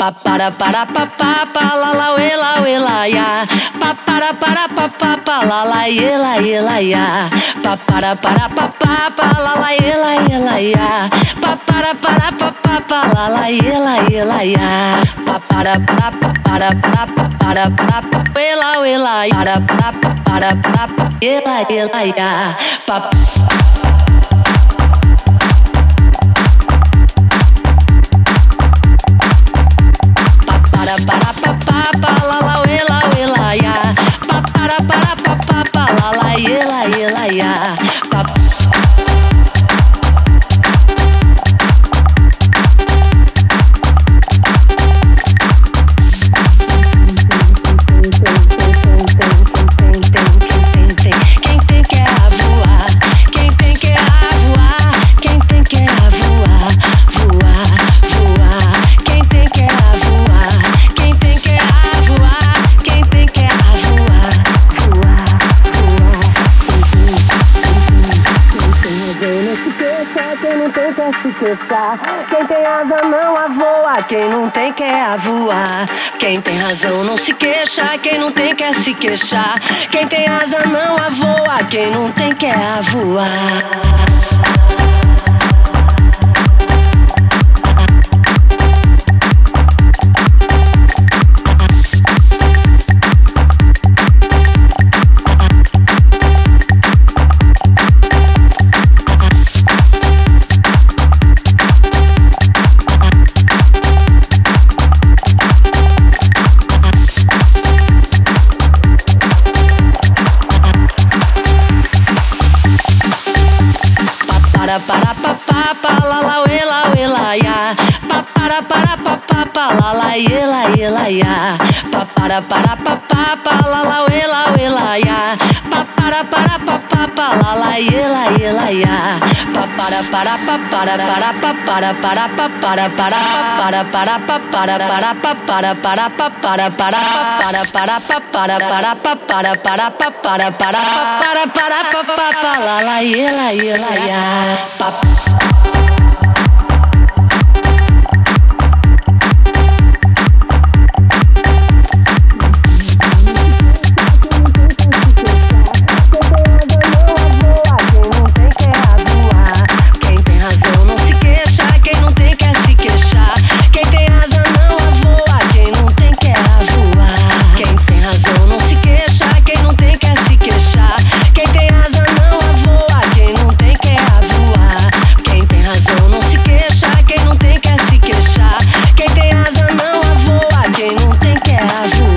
Pa para pa pa la la ela ya. Pa para pa la la ela ya. Pa para pa la la ela ya. Pa para pa la la ela ya. Pa para ela ya. Para ela ya. Pa para la la ela ya. Pa para la la ela ya. Pa quem tem asa não avoa, quem não tem quer voar. Quem tem razão não se queixa, quem não tem quer se queixar. Quem tem asa não avoa, quem não tem quer voar. Pa la la ela ya. Pa para pa la la ela ya. Pa para la la ela ya. Pa para pa la la ela ya. Pa para la la ela ya. Quem tem asa não avoa, quem não tem quer voar.